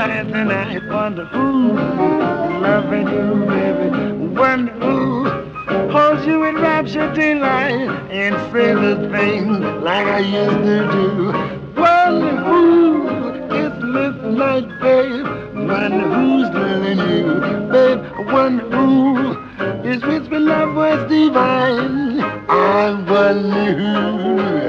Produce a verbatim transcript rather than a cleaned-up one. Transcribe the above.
night and I wonder who loving you, baby. Wonder who holds you in rapture delight and say the things like I used to do. Wonder who is midnight, babe. Wonder who's loving you, babe. Wonder who is with me love was divine. I wonder who.